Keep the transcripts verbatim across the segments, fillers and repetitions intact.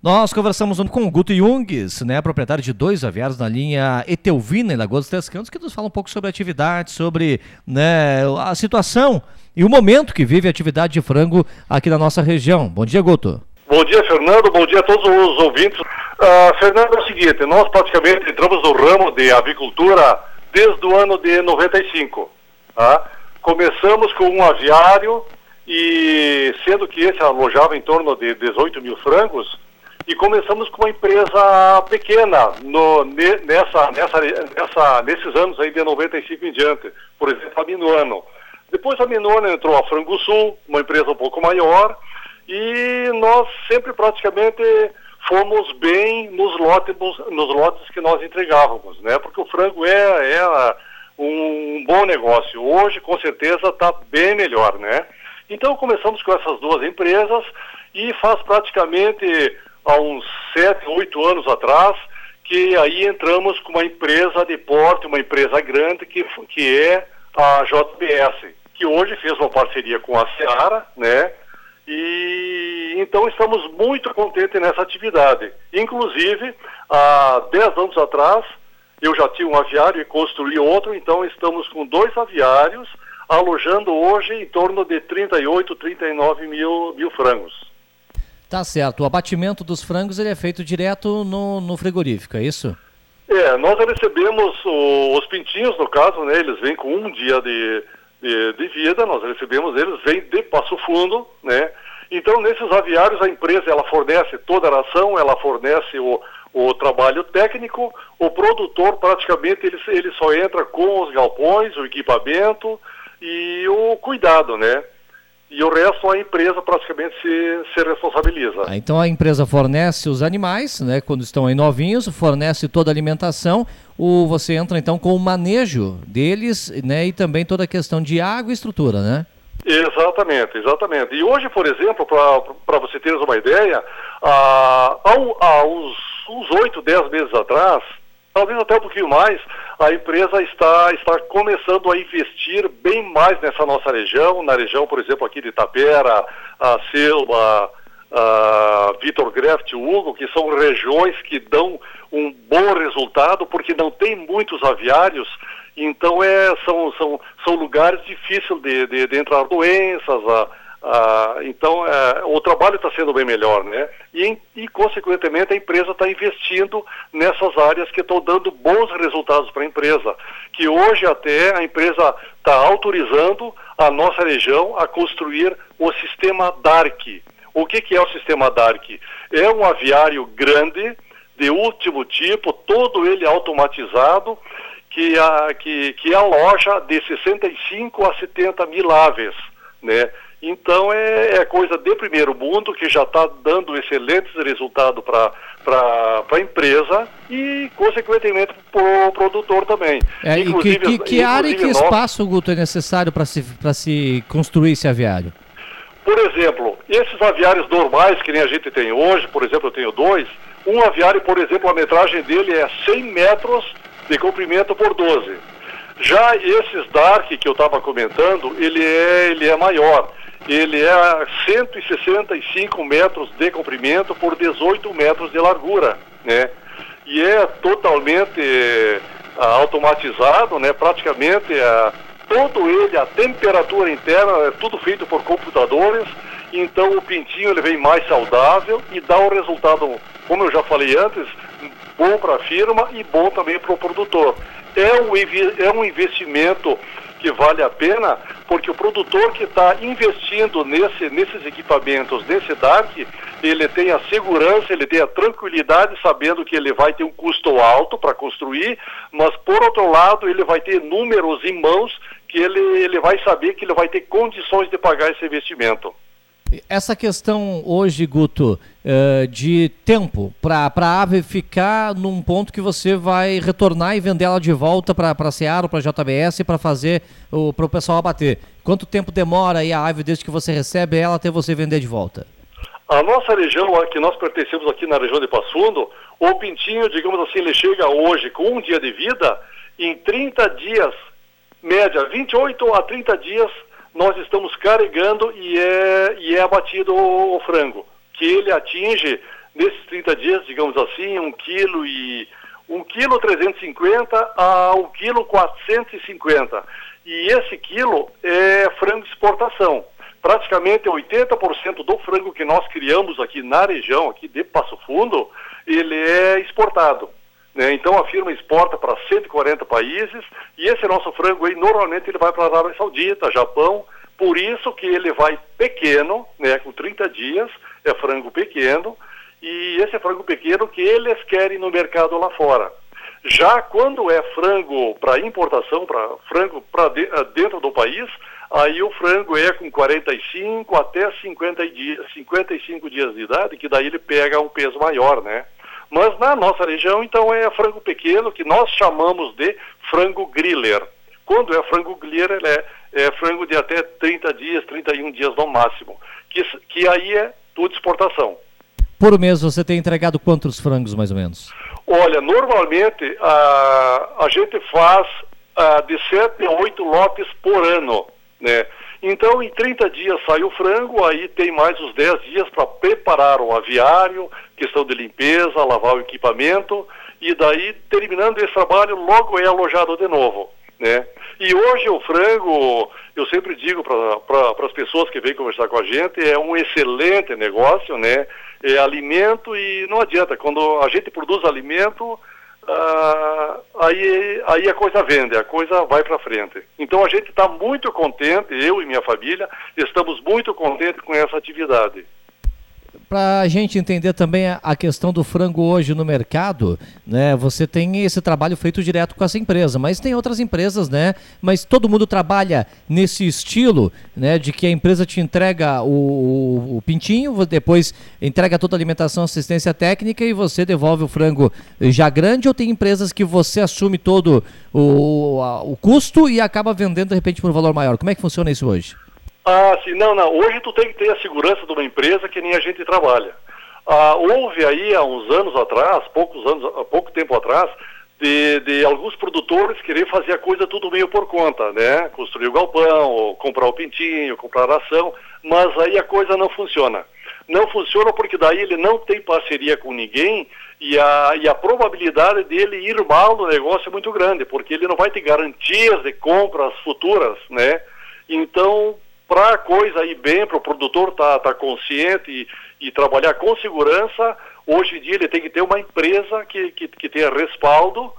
Nós conversamos com o Guto Jungs, né, proprietário de dois aviários na linha Etelvina, em Lagoa dos Três Cantos, que nos fala um pouco sobre a atividade, sobre, né, a situação e o momento que vive a atividade de frango aqui na nossa região. Bom dia, Guto. Bom dia, Fernando. Bom dia a todos os ouvintes. Uh, Fernando, é o seguinte, nós praticamente entramos no ramo de avicultura desde o ano de noventa e cinco. Tá? Começamos com um aviário, e sendo que esse alojava em torno de dezoito mil frangos, e começamos com uma empresa pequena no, nessa, nessa, nessa, nesses anos aí de noventa e cinco em diante, por exemplo, a Minuano. Depois a Minuano entrou a Frango Sul, uma empresa um pouco maior, e nós sempre praticamente fomos bem nos lotes, nos lotes que nós entregávamos, né? Porque o frango é, é um bom negócio. Hoje, com certeza, está bem melhor, né? Então começamos com essas duas empresas e faz praticamente há uns sete, oito anos atrás, que aí entramos com uma empresa de porte, uma empresa grande, que, que é a J B S, que hoje fez uma parceria com a Seara, né? E então estamos muito contentes nessa atividade. Inclusive, há dez anos atrás, eu já tinha um aviário e construí outro, então estamos com dois aviários, alojando hoje em torno de trinta e oito, trinta e nove mil, mil frangos. Tá certo. O abatimento dos frangos ele é feito direto no, no frigorífico, é isso? É, nós recebemos o, os pintinhos, no caso, né? Eles vêm com um dia de, de, de vida, nós recebemos eles, vêm de Passo Fundo, né? Então, nesses aviários, a empresa ela fornece toda a ração, ela fornece o, o trabalho técnico, o produtor praticamente ele, ele só entra com os galpões, o equipamento e o cuidado, né? E o resto a empresa praticamente se, se responsabiliza. Ah, então a empresa fornece os animais, né, quando estão aí novinhos, fornece toda a alimentação, o, você entra então com o manejo deles, né, e também toda a questão de água e estrutura, né? Exatamente, exatamente. E hoje, por exemplo, para você ter uma ideia, há, há uns oito, dez meses atrás, talvez até um pouquinho mais, a empresa está, está começando a investir bem mais nessa nossa região, na região, por exemplo, aqui de Itapera, a Selva, a Vitor Greft, Hugo, que são regiões que dão um bom resultado, porque não tem muitos aviários, então é, são, são, são lugares difíceis de, de, de entrar doenças, a, a, então é, o trabalho está sendo bem melhor, né? E, e consequentemente, a empresa está investindo nessas áreas que estão dando bons resultados para a empresa, que hoje até a empresa está autorizando a nossa região a construir o sistema D A R C. O que, que é o sistema D A R C? É um aviário grande, de último tipo, todo ele automatizado, que, a, que, que aloja de sessenta e cinco a setenta mil aves, né? Então é, é coisa de primeiro mundo, que já está dando excelentes resultados para a empresa e, consequentemente, para o produtor também. É, inclusive, que, que, que área e que nós... espaço, Guto, é necessário para se, para se construir esse aviário? Por exemplo, esses aviários normais que nem a gente tem hoje, por exemplo, eu tenho dois, um aviário, por exemplo, a metragem dele é cem metros de comprimento por doze. Já esses D A R C que eu estava comentando, ele é, ele é maior. Ele é cento e sessenta e cinco metros de comprimento por dezoito metros de largura, né? E é totalmente é, automatizado, né? Praticamente é, todo ele, a temperatura interna, é tudo feito por computadores. Então o pintinho ele vem mais saudável e dá um resultado, como eu já falei antes, bom para a firma e bom também para o produtor. É um, é um investimento que vale a pena, porque o produtor que está investindo nesse, nesses equipamentos, nesse D A R C, ele tem a segurança, ele tem a tranquilidade, sabendo que ele vai ter um custo alto para construir, mas por outro lado ele vai ter números em mãos que ele, ele vai saber que ele vai ter condições de pagar esse investimento. Essa questão hoje, Guto, uh, de tempo para a ave ficar num ponto que você vai retornar e vender ela de volta para a Seara ou para a J B S para fazer para o pessoal abater. Quanto tempo demora aí a ave desde que você recebe ela até você vender de volta? A nossa região, que nós pertencemos aqui na região de Passo Fundo, o pintinho, digamos assim, ele chega hoje com um dia de vida, em trinta dias, média, vinte e oito a trinta dias, nós estamos carregando e é, e é abatido o, o frango, que ele atinge nesses trinta dias, digamos assim, um quilo e um quilo trezentos e cinquenta a um quilo quatrocentos e cinquenta. E esse quilo é frango de exportação. Praticamente oitenta por cento do frango que nós criamos aqui na região, aqui de Passo Fundo, ele é exportado, né? Então a firma exporta para cento e quarenta países e esse nosso frango aí, normalmente ele vai para a Arábia Saudita, Japão, por isso que ele vai pequeno, né? Com trinta dias, é frango pequeno, e esse é frango pequeno que eles querem no mercado lá fora. Já quando é frango para importação, para frango para de, dentro do país, aí o frango é com quarenta e cinco até cinquenta dias, cinquenta e cinco dias de idade, que daí ele pega um peso maior, né? Mas na nossa região, então, é frango pequeno, que nós chamamos de frango griller. Quando é frango griller, ele é, é frango de até trinta dias, trinta e um dias no máximo, que, que aí é tudo exportação. Por mês você tem entregado quantos frangos, mais ou menos? Olha, normalmente a, a gente faz a, de sete a oito lotes por ano, né? Então, em trinta dias sai o frango, aí tem mais os dez dias para preparar o aviário, questão de limpeza, lavar o equipamento, e daí, terminando esse trabalho, logo é alojado de novo, né? E hoje o frango, eu sempre digo para pra, as pessoas que vêm conversar com a gente, é um excelente negócio, né? É alimento e não adianta, quando a gente produz alimento, ah, aí, aí a coisa vende, a coisa vai para frente. Então a gente está muito contente, eu e minha família, estamos muito contentes com essa atividade. Para a gente entender também a questão do frango hoje no mercado, né? Você tem esse trabalho feito direto com essa empresa, mas tem outras empresas, né? Mas todo mundo trabalha nesse estilo, né? De que a empresa te entrega o, o, o pintinho, depois entrega toda a alimentação, assistência técnica e você devolve o frango já grande, ou tem empresas que você assume todo o, a, o custo e acaba vendendo de repente por um valor maior? Como é que funciona isso hoje? Ah, sim, não, não. Hoje tu tem que ter a segurança de uma empresa que nem a gente trabalha. Ah, houve aí há uns anos atrás, poucos anos, há pouco tempo atrás, de, de alguns produtores querer fazer a coisa tudo meio por conta, né? Construir o galpão, ou comprar o pintinho, comprar a ração, mas aí a coisa não funciona. Não funciona porque daí ele não tem parceria com ninguém e a, e a probabilidade dele ir mal no negócio é muito grande, porque ele não vai ter garantias de compras futuras, né? Então, para a coisa ir bem, para o produtor estar tá, tá consciente e, e trabalhar com segurança, hoje em dia ele tem que ter uma empresa que, que, que tenha respaldo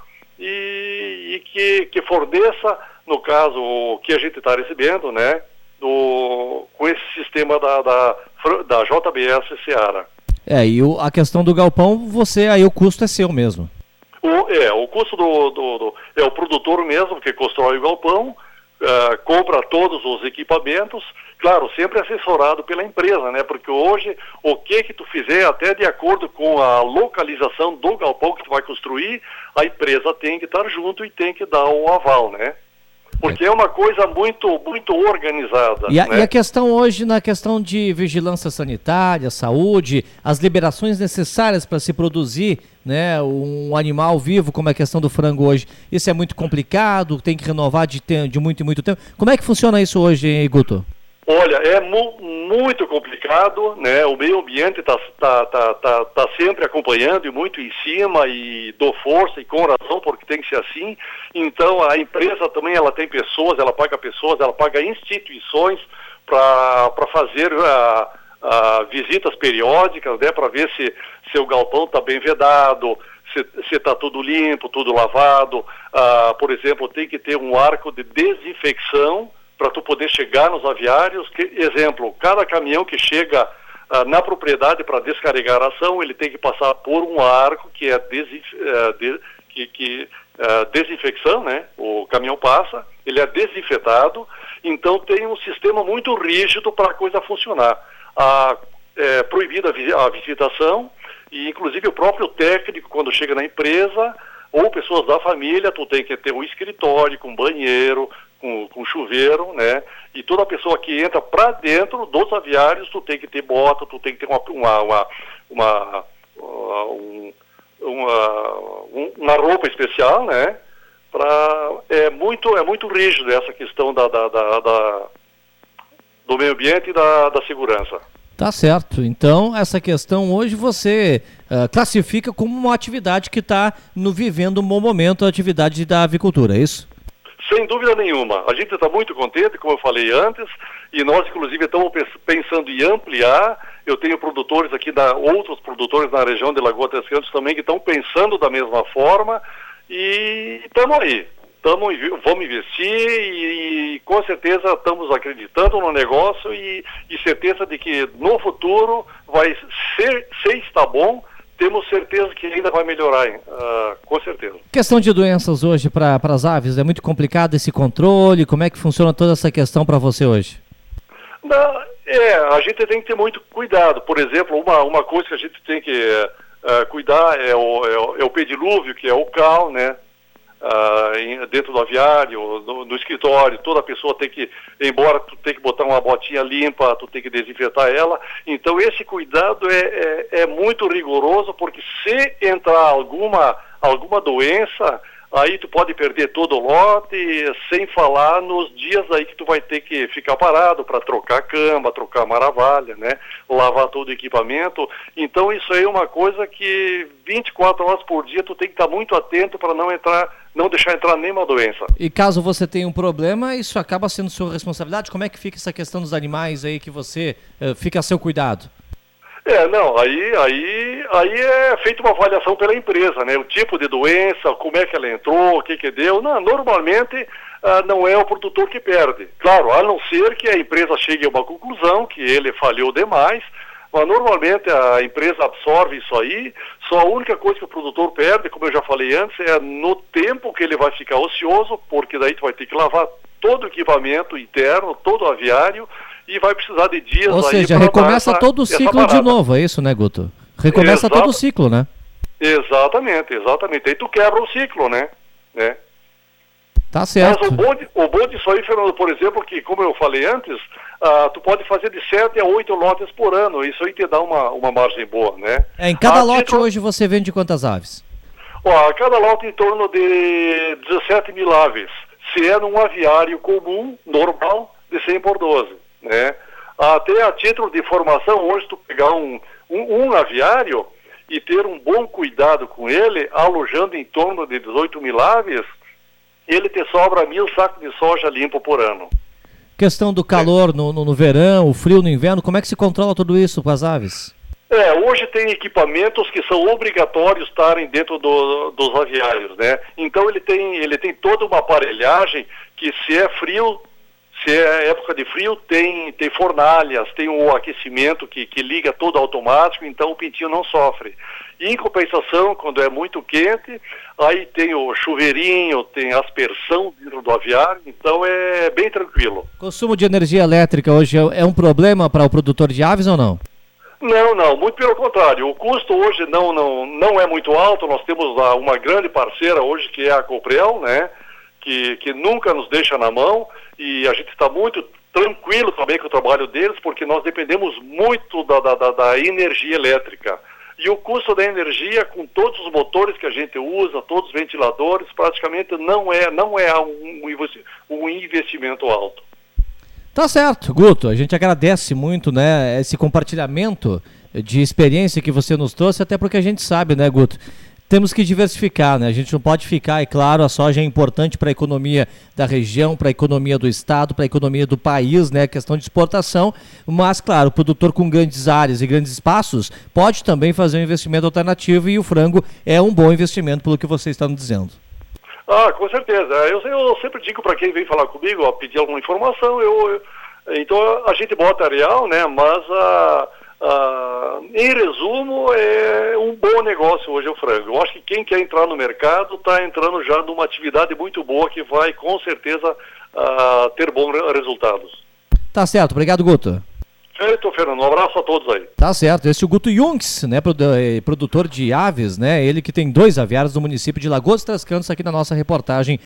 e, e que, que forneça, no caso, o que a gente está recebendo, né, do, com esse sistema da, da, da J B S Seara. É, e o, a questão do galpão, você, aí o custo é seu mesmo. O, é, o custo do, do, do é o produtor mesmo que constrói o galpão, Uh, compra todos os equipamentos, claro, sempre assessorado pela empresa, né? Porque hoje, o que que tu fizer, até de acordo com a localização do galpão que tu vai construir, a empresa tem que estar junto e tem que dar o aval, né? Porque é uma coisa muito, muito organizada. E a, né? e a questão hoje, na questão de vigilância sanitária, saúde, as liberações necessárias para se produzir, né, um animal vivo, como é a questão do frango hoje, isso é muito complicado, tem que renovar de, te, de muito e muito tempo. Como é que funciona isso hoje, hein, Guto? Olha, é mu muito complicado, né? O meio ambiente está tá, tá, tá, tá sempre acompanhando e muito em cima e dou força e com razão, porque tem que ser assim. Então a empresa também ela tem pessoas, ela paga pessoas, ela paga instituições para fazer a, a visitas periódicas, né? Para ver se, se o galpão está bem vedado, se está tudo limpo, tudo lavado. Ah, por exemplo, tem que ter um arco de desinfecção para tu poder chegar nos aviários. Que, exemplo, cada caminhão que chega ah, na propriedade para descarregar a ração, ele tem que passar por um arco que é desinf, uh, de, que, que, uh, desinfecção, né? O caminhão passa, ele é desinfetado, então tem um sistema muito rígido para a coisa funcionar. Ah, é proibida a visitação e inclusive o próprio técnico, quando chega na empresa, ou pessoas da família, tu tem que ter um escritório com banheiro, Com, com chuveiro, né? E toda pessoa que entra para dentro dos aviários, tu tem que ter bota, tu tem que ter uma uma uma, uma, um, uma, uma roupa especial, né? Pra, é muito é muito rígido essa questão da, da, da, da do meio ambiente e da, da segurança. Tá certo. Então, essa questão hoje você uh, classifica como uma atividade que está no vivendo um bom momento, a atividade da avicultura, é isso? Sem dúvida nenhuma. A gente está muito contente, como eu falei antes, e nós, inclusive, estamos pensando em ampliar. Eu tenho produtores aqui, da, outros produtores na região de Lagoa Três Cantos também, que estão pensando da mesma forma, e estamos aí. Tamo, vamos investir e, e com certeza estamos acreditando no negócio e, e certeza de que no futuro vai ser, se está bom, temos certeza que ainda vai melhorar, uh, com certeza. Questão de doenças hoje para as aves, é muito complicado esse controle, como é que funciona toda essa questão para você hoje? Não, é, a gente tem que ter muito cuidado. Por exemplo, uma, uma coisa que a gente tem que uh, cuidar é o, é, o, é o pedilúvio, que é o cal, né? Uh, em, dentro do aviário, no, no escritório, toda pessoa tem que, embora tu tem que botar uma botinha limpa, tu tem que desinfetar ela. Então esse cuidado é, é, é muito rigoroso, porque se entrar alguma, alguma doença, aí tu pode perder todo o lote, sem falar nos dias aí que tu vai ter que ficar parado para trocar cama, trocar maravalha, né? Lavar todo o equipamento. Então isso aí é uma coisa que vinte e quatro horas por dia tu tem que estar muito atento para não entrar, não deixar entrar nenhuma doença. E caso você tenha um problema, isso acaba sendo sua responsabilidade? Como é que fica essa questão dos animais aí que você uh, fica a seu cuidado? É, não, aí, aí, aí é feita uma avaliação pela empresa, né? O tipo de doença, como é que ela entrou, o que que deu. Não, normalmente ah, não é o produtor que perde. Claro, a não ser que a empresa chegue a uma conclusão que ele falhou demais, mas normalmente a empresa absorve isso aí. Só a única coisa que o produtor perde, como eu já falei antes, é no tempo que ele vai ficar ocioso, porque daí tu vai ter que lavar todo o equipamento interno, todo o aviário, e vai precisar de dias. Ou seja, aí recomeça essa, todo o ciclo de novo, é isso, né, Guto? Recomeça Exato. todo o ciclo, né? Exatamente, exatamente. Aí tu quebra o ciclo, né? né? Tá certo. Mas o bom, de, o bom disso aí, Fernando, por exemplo, que como eu falei antes, uh, tu pode fazer de sete a oito lotes por ano. Isso aí te dá uma, uma margem boa, né? É, em cada a lote título... hoje você vende quantas aves? Ó, cada lote em torno de dezessete mil aves. Se é num aviário comum, normal, de cem por doze. Né? Até a título de informação, hoje tu pegar um, um, um aviário e ter um bom cuidado com ele, alojando em torno de dezoito mil aves, ele te sobra mil sacos de soja limpo por ano. Questão do calor é. no, no, no verão, o frio no inverno, como é que se controla tudo isso com as aves? É, hoje tem equipamentos que são obrigatórios estarem dentro do, dos aviários, né? Então ele tem, ele tem toda uma aparelhagem que, se é frio, se é época de frio, tem, tem fornalhas, tem o aquecimento que, que liga todo automático, então o pintinho não sofre. E em compensação, quando é muito quente, aí tem o chuveirinho, tem aspersão dentro do aviário, então é bem tranquilo. Consumo de energia elétrica hoje é um problema para o produtor de aves ou não? Não, não, muito pelo contrário. O custo hoje não, não, não é muito alto. Nós temos uma grande parceira hoje, que é a Coprel, né? Que, que nunca nos deixa na mão, e a gente está muito tranquilo também com o trabalho deles, porque nós dependemos muito da, da, da, da energia elétrica. E o custo da energia, com todos os motores que a gente usa, todos os ventiladores, praticamente não é, não é um, um investimento alto. Tá certo, Guto, a gente agradece muito, né, esse compartilhamento de experiência que você nos trouxe, até porque a gente sabe, né, Guto, temos que diversificar, né, a gente não pode ficar, é claro, a soja é importante para a economia da região, para a economia do estado, para a economia do país, né, questão de exportação, mas, claro, o produtor com grandes áreas e grandes espaços pode também fazer um investimento alternativo, e o frango é um bom investimento, pelo que você está nos dizendo. Ah, com certeza. Eu, eu sempre digo para quem vem falar comigo, ó, pedir alguma informação, eu, eu, então a gente bota real, né, mas a, a, em resumo é um bom negócio hoje o frango. Eu acho que quem quer entrar no mercado está entrando já numa atividade muito boa que vai com certeza a, ter bons resultados. Tá certo, obrigado, Guto. Feito, Fernando. Um abraço a todos aí. Tá certo. Esse é o Guto Junks, né, produtor de aves, né? Ele que tem dois aviários do município de Lagoa dos Três Cantos, aqui na nossa reportagem